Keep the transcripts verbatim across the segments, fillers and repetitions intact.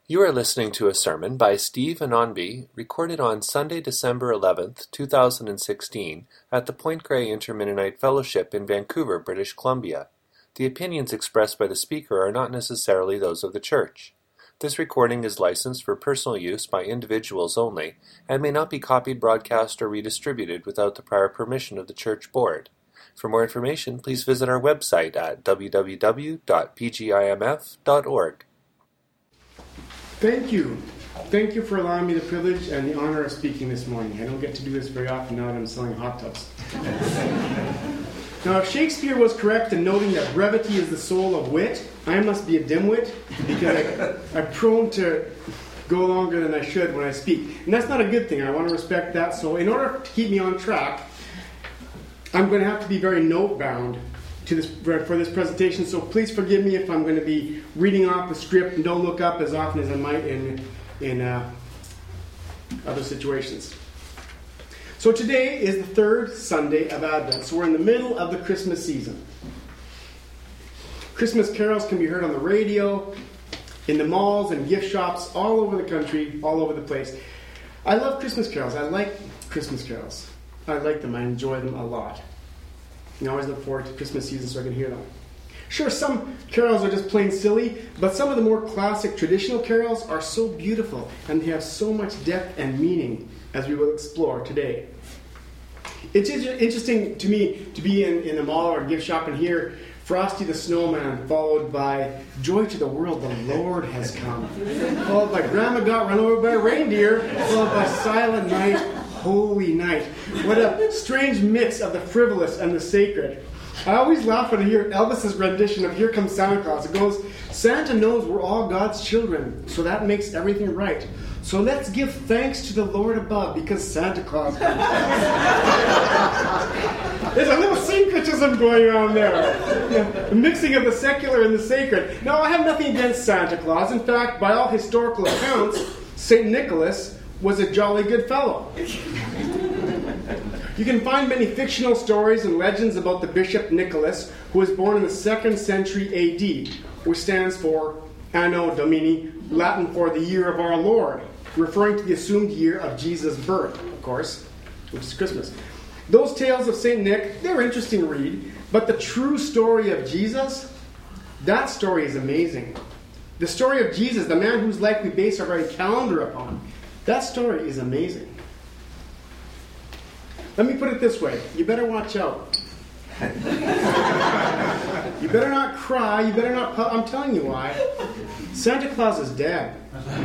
You are listening to a sermon by Steve Anonbi, recorded on Sunday, December eleventh, two thousand sixteen, at the Point Grey Inter-Mennonite Fellowship in Vancouver, British Columbia. The opinions expressed by the speaker are not necessarily those of the church. This recording is licensed for personal use by individuals only, and may not be copied, broadcast, or redistributed without the prior permission of the church board. For more information, please visit our website at w w w dot p g i m f dot org. Thank you. Thank you for allowing me the privilege and the honor of speaking this morning. I don't get to do this very often now that I'm selling hot tubs. Now, if Shakespeare was correct in noting that brevity is the soul of wit, I must be a dimwit because I, I'm prone to go longer than I should when I speak. And that's not a good thing. I want to respect that. So in order to keep me on track, I'm going to have to be very note-bound to this for this presentation, so please forgive me if I'm going to be reading off the script and don't look up as often as I might in in uh, other situations. So today is the third Sunday of Advent, so we're in the middle of the Christmas season. Christmas carols can be heard on the radio, in the malls and gift shops all over the country, all over the place. I love Christmas carols. I like Christmas carols. I like them. I enjoy them a lot. I always look forward to Christmas season so I can hear them. Sure, some carols are just plain silly, but some of the more classic traditional carols are so beautiful and they have so much depth and meaning, as we will explore today. It's interesting to me to be in, in a mall or a gift shop and hear Frosty the Snowman followed by Joy to the World, the Lord has come, followed by Grandma got run over by a reindeer, followed by Silent Night, Holy Night. What a strange mix of the frivolous and the sacred. I always laugh when I hear Elvis's rendition of Here Comes Santa Claus. It goes, Santa knows we're all God's children, so that makes everything right. So let's give thanks to the Lord above because Santa Claus comes. There's a little syncretism going on there. Yeah, a mixing of the secular and the sacred. Now, I have nothing against Santa Claus. In fact, by all historical accounts, Saint Nicholas was a jolly good fellow. You can find many fictional stories and legends about the Bishop Nicholas, who was born in the second century A D, which stands for Anno Domini, Latin for the year of our Lord, referring to the assumed year of Jesus' birth, of course, which is Christmas. Those tales of Saint Nick, they're interesting to read, but the true story of Jesus, that story is amazing. The story of Jesus, the man whose life we base our very calendar upon, that story is amazing. Let me put it this way. You better watch out. You better not cry. You better not... Pu- I'm telling you why. Santa Claus is dead.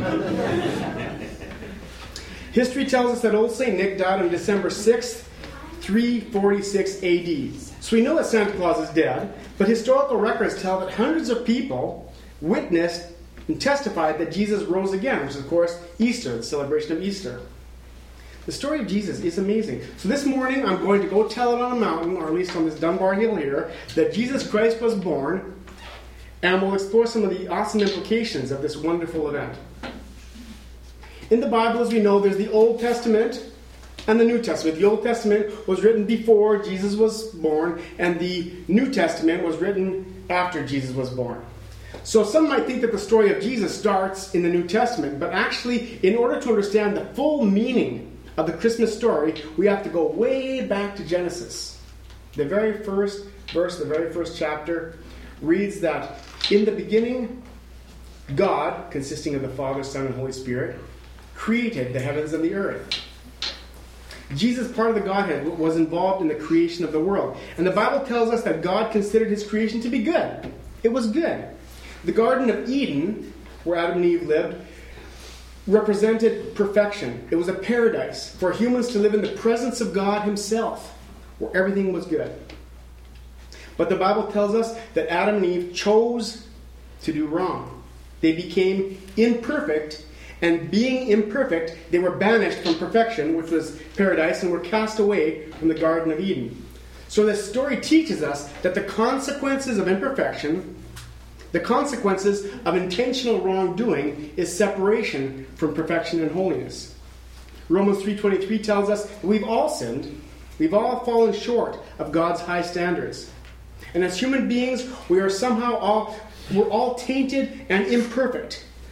History tells us that old Saint Nick died on December sixth, three forty-six A D. So we know that Santa Claus is dead, but historical records tell that hundreds of people witnessed and testified that Jesus rose again, which is, of course, Easter, the celebration of Easter. The story of Jesus is amazing. So this morning, I'm going to go tell it on a mountain, or at least on this Dunbar Hill here, that Jesus Christ was born, and we'll explore some of the awesome implications of this wonderful event. In the Bible, as we know, there's the Old Testament and the New Testament. The Old Testament was written before Jesus was born, and the New Testament was written after Jesus was born. So some might think that the story of Jesus starts in the New Testament, but actually, in order to understand the full meaning of the Christmas story, we have to go way back to Genesis. The very first verse, the very first chapter, reads that in the beginning, God, consisting of the Father, Son, and Holy Spirit, created the heavens and the earth. Jesus, part of the Godhead, was involved in the creation of the world. And the Bible tells us that God considered his creation to be good. It was good. The Garden of Eden, where Adam and Eve lived, represented perfection. It was a paradise for humans to live in the presence of God himself, where everything was good. But the Bible tells us that Adam and Eve chose to do wrong. They became imperfect, and being imperfect, they were banished from perfection, which was paradise, and were cast away from the Garden of Eden. So this story teaches us that the consequences of imperfection, the consequences of intentional wrongdoing, is separation from perfection and holiness. Romans three twenty-three tells us that we've all sinned. We've all fallen short of God's high standards. And as human beings, we are somehow all, we're all tainted and imperfect.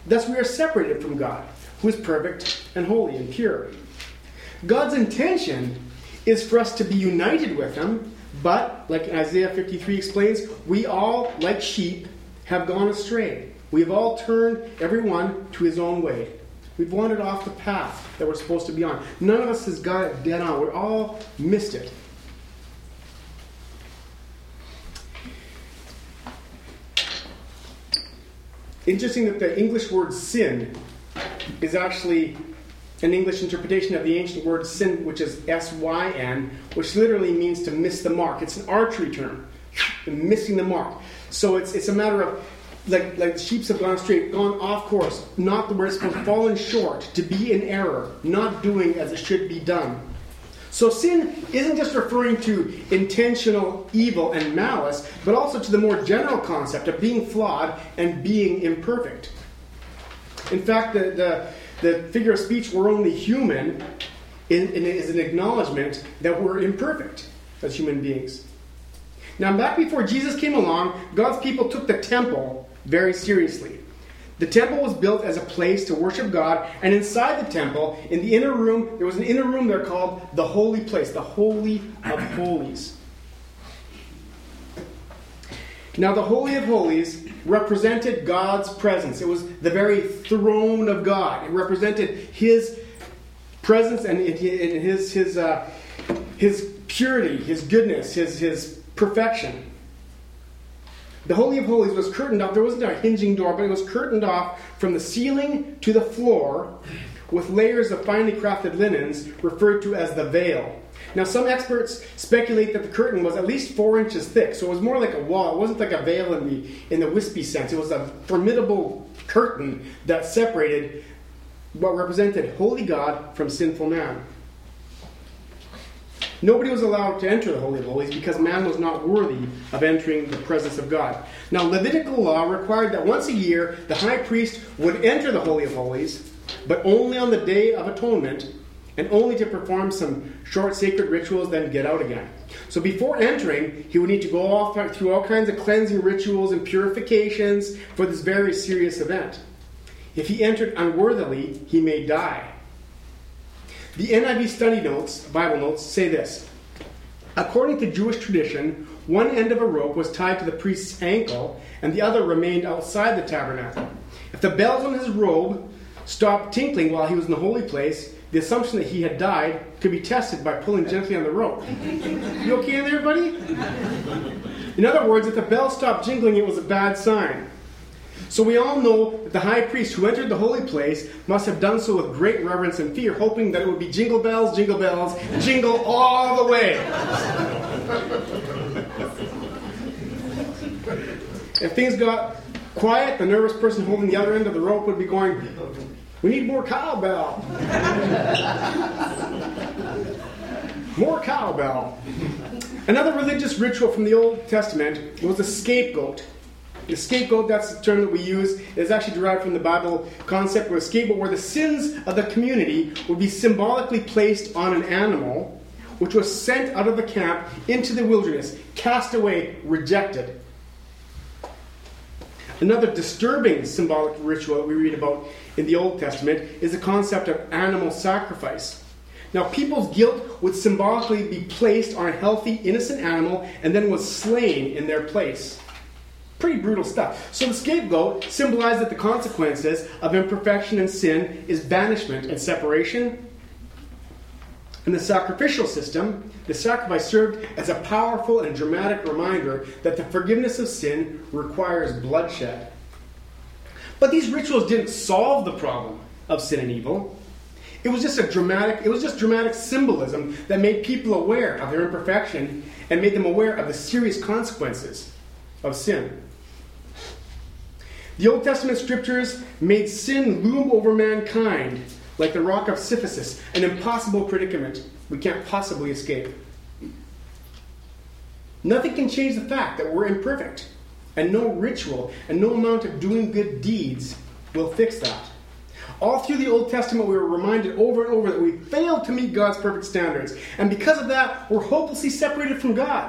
Thus we are separated from God, who is perfect and holy and pure. God's intention is for us to be united with him, but, like Isaiah fifty-three explains, we all, like sheep, have gone astray. We have all turned, everyone, to his own way. We've wandered off the path that we're supposed to be on. None of us has got it dead on. We're all missed it. Interesting that the English word sin is actually an English interpretation of the ancient word sin, which is S Y N, which literally means to miss the mark. It's an archery term, missing the mark. So it's it's a matter of, like, like the sheep have gone straight, gone off course, not the where it's supposed to, fallen short, to be in error, not doing as it should be done. So sin isn't just referring to intentional evil and malice, but also to the more general concept of being flawed and being imperfect. In fact, the, the, the figure of speech, we're only human, in, in, is an acknowledgement that we're imperfect as human beings. Now, back before Jesus came along, God's people took the temple very seriously. The temple was built as a place to worship God, and inside the temple, in the inner room, there was an inner room there called the Holy Place, the Holy of Holies. Now, the Holy of Holies represented God's presence. It was the very throne of God. It represented His presence and His His uh, His purity, His goodness, His His perfection. The Holy of Holies was curtained off. There wasn't a hinging door, but it was curtained off from the ceiling to the floor with layers of finely crafted linens referred to as the veil. Now, some experts speculate that the curtain was at least four inches thick, so it was more like a wall. It wasn't like a veil in the, in the wispy sense. It was a formidable curtain that separated what represented holy God from sinful man. Nobody was allowed to enter the Holy of Holies because man was not worthy of entering the presence of God. Now, Levitical law required that once a year the high priest would enter the Holy of Holies, but only on the Day of Atonement, and only to perform some short sacred rituals, then get out again. So before entering, he would need to go off through all kinds of cleansing rituals and purifications for this very serious event. If he entered unworthily, he may die. The N I V study notes, Bible notes, say this. According to Jewish tradition, one end of a rope was tied to the priest's ankle, and the other remained outside the tabernacle. If the bells on his robe stopped tinkling while he was in the holy place, the assumption that he had died could be tested by pulling gently on the rope. You okay in there, buddy? In other words, if the bell stopped jingling, it was a bad sign. So we all know that the high priest who entered the holy place must have done so with great reverence and fear, hoping that it would be jingle bells, jingle bells, jingle all the way. If things got quiet, the nervous person holding the other end of the rope would be going, "We need more cowbell." More cowbell. Another religious ritual from the Old Testament was the scapegoat. The scapegoat, that's the term that we use, is actually derived from the Bible concept of a scapegoat, where the sins of the community would be symbolically placed on an animal, which was sent out of the camp into the wilderness, cast away, rejected. Another disturbing symbolic ritual that we read about in the Old Testament is the concept of animal sacrifice. Now, people's guilt would symbolically be placed on a healthy, innocent animal and then was slain in their place. Pretty brutal stuff. So the scapegoat symbolized that the consequences of imperfection and sin is banishment and separation. In the sacrificial system, the sacrifice served as a powerful and dramatic reminder that the forgiveness of sin requires bloodshed. But these rituals didn't solve the problem of sin and evil. It was just a dramatic, it was just dramatic symbolism that made people aware of their imperfection and made them aware of the serious consequences of sin. The Old Testament scriptures made sin loom over mankind like the rock of Sisyphus, an impossible predicament we can't possibly escape. Nothing can change the fact that we're imperfect, and no ritual and no amount of doing good deeds will fix that. All through the Old Testament, we were reminded over and over that we failed to meet God's perfect standards, and because of that, we're hopelessly separated from God.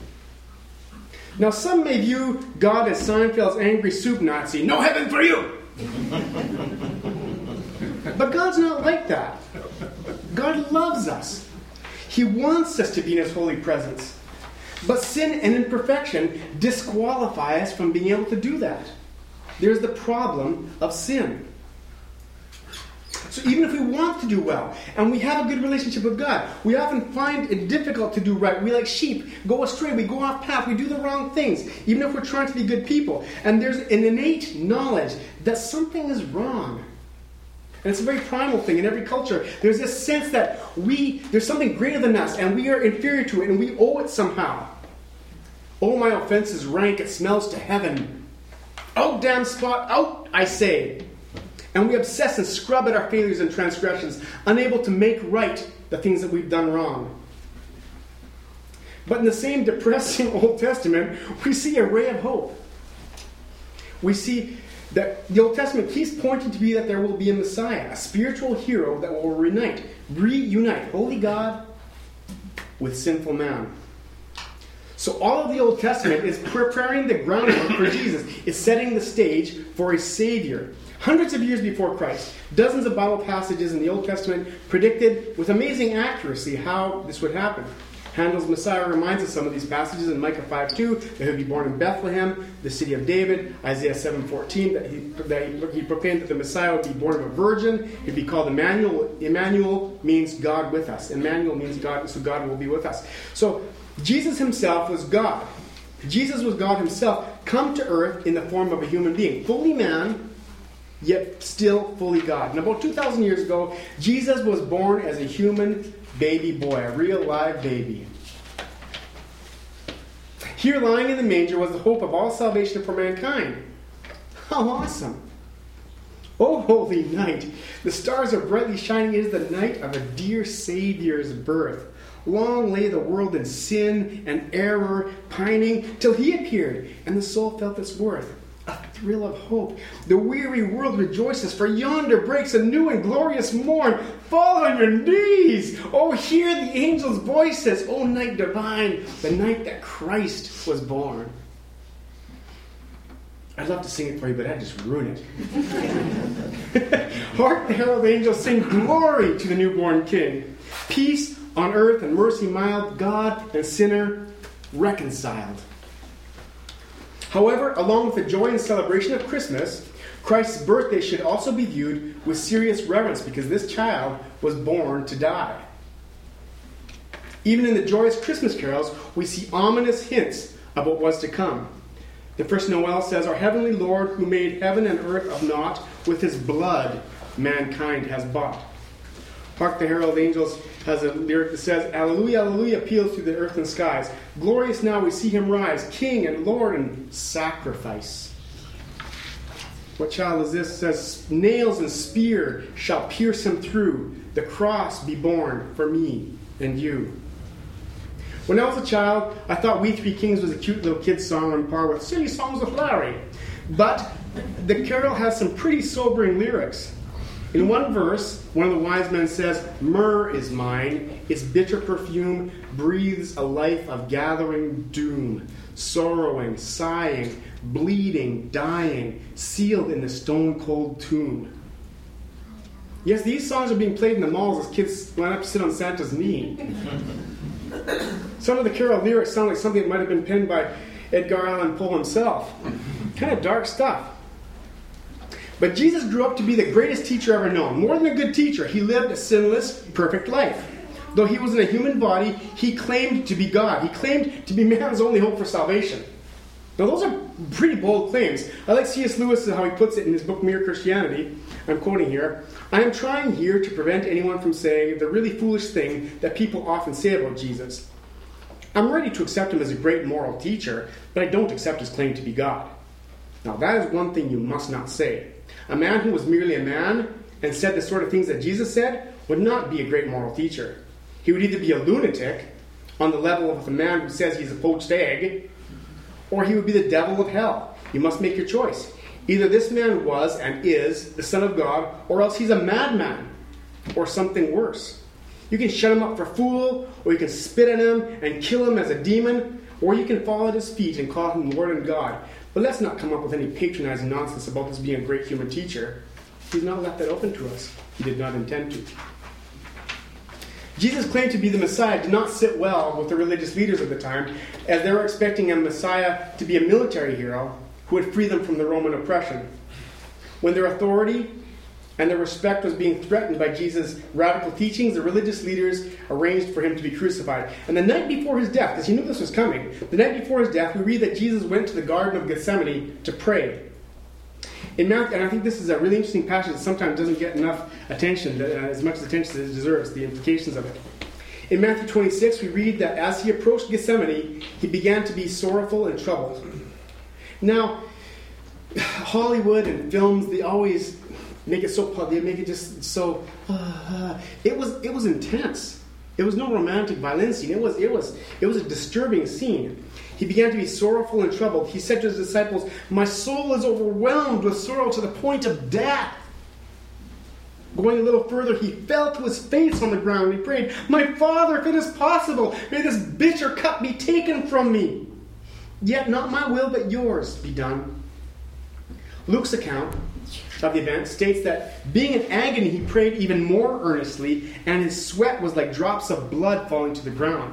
Now, some may view God as Seinfeld's angry soup Nazi. No heaven for you! But God's not like that. God loves us. He wants us to be in His holy presence. But sin and imperfection disqualify us from being able to do that. There's the problem of sin. So even if we want to do well, and we have a good relationship with God, we often find it difficult to do right. We, like sheep, go astray. We go off path. We do the wrong things, even if we're trying to be good people. And there's an innate knowledge that something is wrong. And it's a very primal thing in every culture. There's this sense that we, there's something greater than us, and we are inferior to it, and we owe it somehow. Oh, my offense is rank. It smells to heaven. Out, damn spot, out, I say. And we obsess and scrub at our failures and transgressions, unable to make right the things that we've done wrong. But in the same depressing Old Testament, we see a ray of hope. We see that the Old Testament keeps pointing to be that there will be a Messiah, a spiritual hero that will reunite, reunite holy God with sinful man. So all of the Old Testament is preparing the groundwork for Jesus. It's setting the stage for a Savior. Hundreds of years before Christ, dozens of Bible passages in the Old Testament predicted with amazing accuracy how this would happen. Handel's Messiah reminds us some of these passages in Micah five two, that he'll be born in Bethlehem, the city of David. Isaiah seven fourteen, that he, that he, he proclaimed that the Messiah would be born of a virgin. He'd be called Emmanuel. Emmanuel means God with us. Emmanuel means God, so God will be with us. So Jesus himself was God. Jesus was God himself, come to earth in the form of a human being. Fully man, yet still fully God. And about two thousand years ago, Jesus was born as a human baby boy, a real live baby. Here lying in the manger was the hope of all salvation for mankind. How awesome! Oh, holy night! The stars are brightly shining. It is the night of a dear Savior's birth. Long lay the world in sin and error, pining, till he appeared, and the soul felt its worth. A thrill of hope. The weary world rejoices, for yonder breaks a new and glorious morn. Fall on your knees! Oh, hear the angel's voices! Oh, night divine, the night that Christ was born. I'd love to sing it for you, but I'd just ruin it. Hark the herald angels sing glory to the newborn King. Peace on earth and mercy mild, God and sinner reconciled. However, along with the joy and celebration of Christmas, Christ's birthday should also be viewed with serious reverence because this child was born to die. Even in the joyous Christmas carols, we see ominous hints of what was to come. The first Noel says, "Our heavenly Lord, who made heaven and earth of naught, with his blood mankind has bought." Hark the herald angels has a lyric that says, "Alleluia, alleluia," peals through the earth and skies. Glorious now we see him rise, King and Lord and sacrifice. What child is this? It says, "Nails and spear shall pierce him through. The cross be borne for me and you." When I was a child, I thought We Three Kings was a cute little kid's song on par with Silly Songs with Larry. But the carol has some pretty sobering lyrics. In one verse, one of the wise men says, "Myrrh is mine, its bitter perfume breathes a life of gathering doom, sorrowing, sighing, bleeding, dying, sealed in the stone-cold tomb." Yes, these songs are being played in the malls as kids line up to sit on Santa's knee. Some of the carol lyrics sound like something that might have been penned by Edgar Allan Poe himself. Kind of dark stuff. But Jesus grew up to be the greatest teacher ever known. More than a good teacher, he lived a sinless, perfect life. Though he was in a human body, he claimed to be God. He claimed to be man's only hope for salvation. Now those are pretty bold claims. I like C S Lewis how he puts it in his book Mere Christianity. I'm quoting here. "I am trying here to prevent anyone from saying the really foolish thing that people often say about Jesus. I'm ready to accept him as a great moral teacher, but I don't accept his claim to be God. Now that is one thing you must not say. A man who was merely a man and said the sort of things that Jesus said would not be a great moral teacher. He would either be a lunatic on the level of a man who says he's a poached egg, or he would be the devil of hell. You must make your choice. Either this man was and is the Son of God, or else he's a madman, or something worse. You can shut him up for a fool, or you can spit at him and kill him as a demon, or you can fall at his feet and call him Lord and God. But let's not come up with any patronizing nonsense about this being a great human teacher. He's not left that open to us. He did not intend to. Jesus' claim to be the Messiah did not sit well with the religious leaders of the time, as they were expecting a Messiah to be a military hero who would free them from the Roman oppression. When their authority and their respect was being threatened by Jesus' radical teachings, the religious leaders arranged for him to be crucified. And the night before his death, because he knew this was coming, the night before his death, we read that Jesus went to the Garden of Gethsemane to pray. In Matthew, and I think this is a really interesting passage that sometimes doesn't get enough attention, as much attention as it deserves, the implications of it. In Matthew twenty-six, we read that as he approached Gethsemane, he began to be sorrowful and troubled. Now, Hollywood and films, they always make it so, they make it just so, uh, it was it was intense. It was no romantic violin scene. It was, it was, it was a disturbing scene. He began to be sorrowful and troubled. He said to his disciples, "My soul is overwhelmed with sorrow to the point of death." Going a little further, he fell to his face on the ground and he prayed, "My Father, if it is possible, may this bitter cup be taken from me. Yet not my will, but yours be done." Luke's account of the event states that being in agony, he prayed even more earnestly, and his sweat was like drops of blood falling to the ground.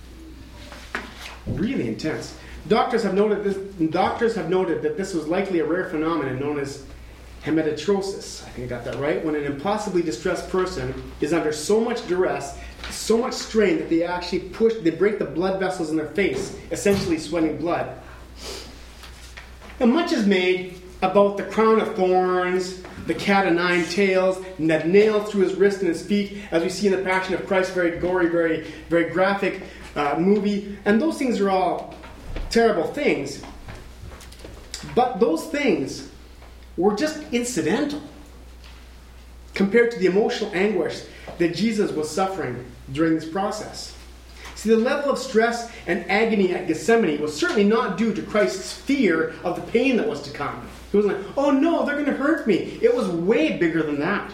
Really intense. Doctors have noted this. Doctors have noted that this was likely a rare phenomenon known as hematotrosis. I think I got that right. When an impossibly distressed person is under so much duress, so much strain that they actually push, they break the blood vessels in their face, essentially sweating blood. And much is made about the crown of thorns, the cat o' nine tails, and that nail through his wrist and his feet, as we see in the Passion of Christ, very gory, very, very graphic uh, movie. And those things are all terrible things. But those things were just incidental compared to the emotional anguish that Jesus was suffering during this process. See, the level of stress and agony at Gethsemane was certainly not due to Christ's fear of the pain that was to come. He wasn't like, "Oh no, they're going to hurt me." It was way bigger than that.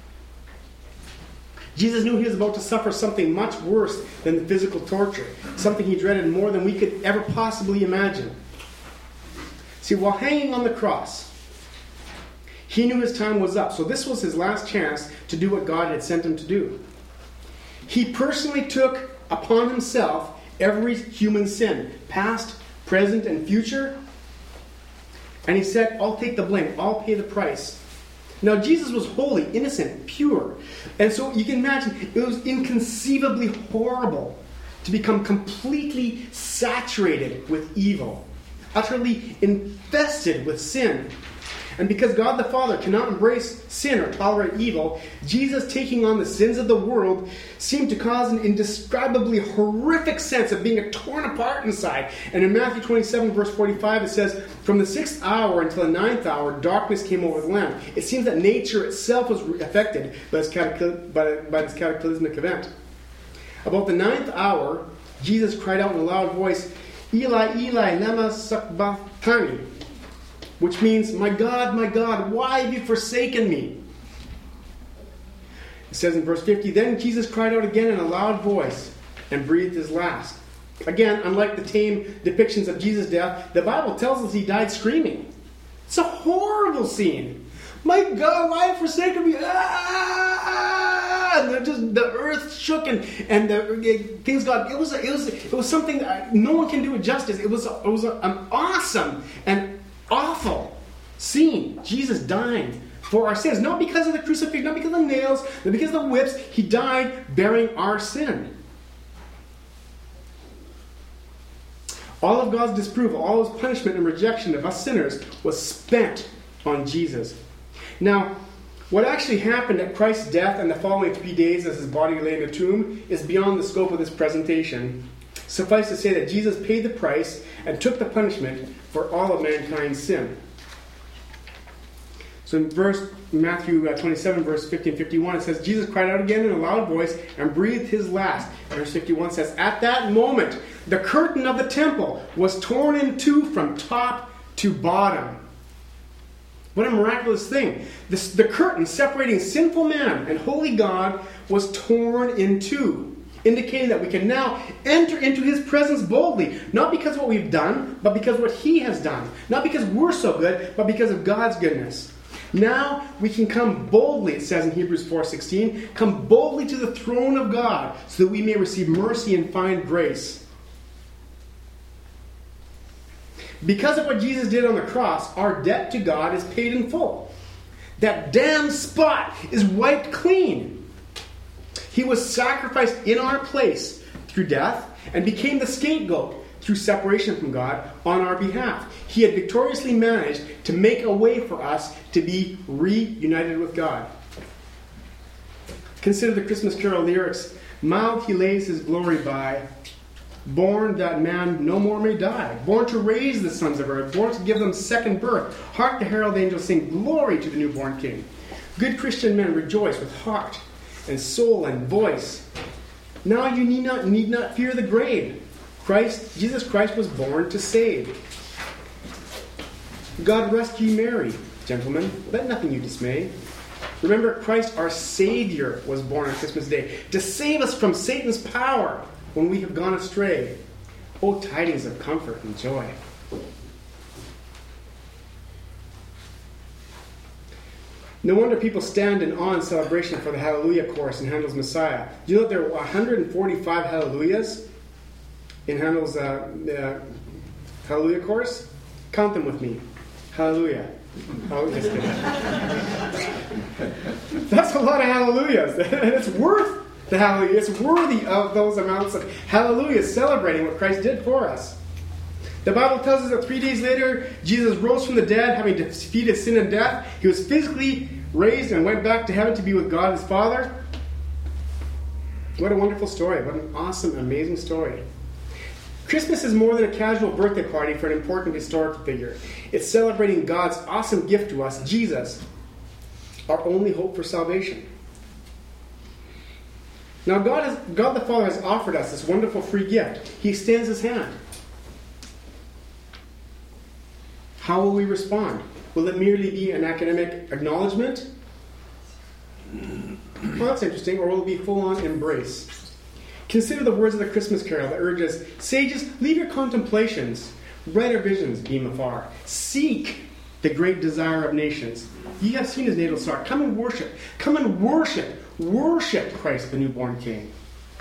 Jesus knew he was about to suffer something much worse than the physical torture, something he dreaded more than we could ever possibly imagine. See, while hanging on the cross, he knew his time was up, so this was his last chance to do what God had sent him to do. He personally took upon himself every human sin, past, present, and future. And he said, "I'll take the blame. I'll pay the price." Now, Jesus was holy, innocent, pure. And so you can imagine, it was inconceivably horrible to become completely saturated with evil, utterly infested with sin. And because God the Father cannot embrace sin or tolerate evil, Jesus taking on the sins of the world seemed to cause an indescribably horrific sense of being torn apart inside. And in Matthew twenty-seven, verse forty-five, it says, "From the sixth hour until the ninth hour, darkness came over the land." It seems that nature itself was affected by this, catacly- by, by this cataclysmic event. About the ninth hour, Jesus cried out in a loud voice, "Eli, Eli, lema sabachthani," which means, "My God, my God, why have you forsaken me?" It says in verse fifty, "Then Jesus cried out again in a loud voice and breathed his last." Again, unlike the tame depictions of Jesus' death, the Bible tells us he died screaming. It's a horrible scene. "My God, why have you forsaken me?" Ah! And the, just, the earth shook and, and the things got. It was a, it was it was something that no one can do it justice. It was a, it was a, an awesome and awful scene. Jesus dying for our sins. Not because of the crucifixion, not because of the nails, not because of the whips. He died bearing our sin. All of God's disapproval, all his punishment and rejection of us sinners was spent on Jesus. Now, what actually happened at Christ's death and the following three days as his body lay in the tomb is beyond the scope of this presentation. Suffice to say that Jesus paid the price and took the punishment for all of mankind's sin. So in verse Matthew twenty-seven, verse fifty and fifty-one, it says, "Jesus cried out again in a loud voice and breathed his last." Verse fifty-one says, "At that moment, the curtain of the temple was torn in two from top to bottom." What a miraculous thing. This, the curtain separating sinful man and holy God was torn in two. indicating that we can now enter into his presence boldly, not because of what we've done, but because of what he has done. Not because we're so good, but because of God's goodness. Now we can come boldly, it says in Hebrews four sixteen, come boldly to the throne of God so that we may receive mercy and find grace. Because of what Jesus did on the cross, our debt to God is paid in full. That damn spot is wiped clean. He was sacrificed in our place through death and became the scapegoat through separation from God on our behalf. He had victoriously managed to make a way for us to be reunited with God. Consider the Christmas Carol lyrics. Mild he lays his glory by, born that man no more may die, born to raise the sons of earth, born to give them second birth. Hark the herald angels sing glory to the newborn King. Good Christian men rejoice with heart and soul and voice. Now you need not need not fear the grave. Christ, Jesus Christ was born to save. God rescue Mary, gentlemen. Let nothing you dismay. Remember, Christ our Savior was born on Christmas Day to save us from Satan's power when we have gone astray. Oh, tidings of comfort and joy. No wonder people stand in awe and celebration for the Hallelujah chorus in Handel's Messiah. Do you know that there were one hundred forty-five Hallelujahs in Handel's uh, uh, Hallelujah chorus? Count them with me. Hallelujah. Oh, just kidding. That's a lot of Hallelujahs. And it's worth the Hallelujah. It's worthy of those amounts of Hallelujahs celebrating what Christ did for us. The Bible tells us that three days later, Jesus rose from the dead, having defeated sin and death. He was physically raised and went back to heaven to be with God his Father. What a wonderful story. What an awesome, amazing story. Christmas is more than a casual birthday party for an important historical figure. It's celebrating God's awesome gift to us, Jesus, our only hope for salvation. Now, God, has, God the Father has offered us this wonderful free gift. He extends his hand. How will we respond? Will it merely be an academic acknowledgement? Well, that's interesting. Or will it be full-on embrace? Consider the words of the Christmas Carol that urges, sages, leave your contemplations. Brighter visions beam afar. Seek the great desire of nations. Ye have seen his natal star. Come and worship. Come and worship. Worship Christ, the newborn King.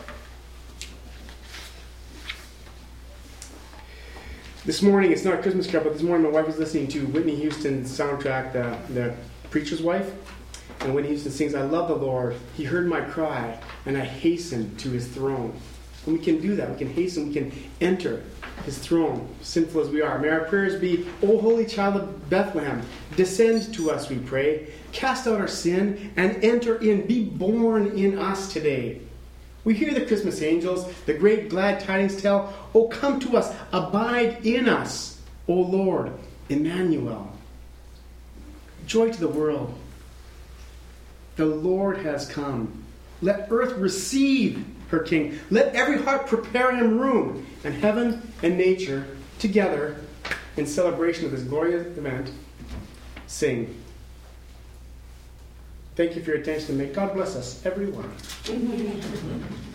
This morning, it's not a Christmas Carol, but this morning my wife was listening to Whitney Houston's soundtrack, The, the Preacher's Wife. And Whitney Houston sings, I love the Lord. He heard my cry, and I hastened to his throne. And we can do that. We can hasten. We can enter his throne, sinful as we are. May our prayers be, O Holy Child of Bethlehem, descend to us, we pray. Cast out our sin and enter in. Be born in us today. We hear the Christmas angels, the great glad tidings tell, O come to us, abide in us, O Lord, Emmanuel. Joy to the world. The Lord has come. Let earth receive her King. Let every heart prepare him room. And heaven and nature together in celebration of this glorious event sing. Thank you for your attention. May God bless us, everyone.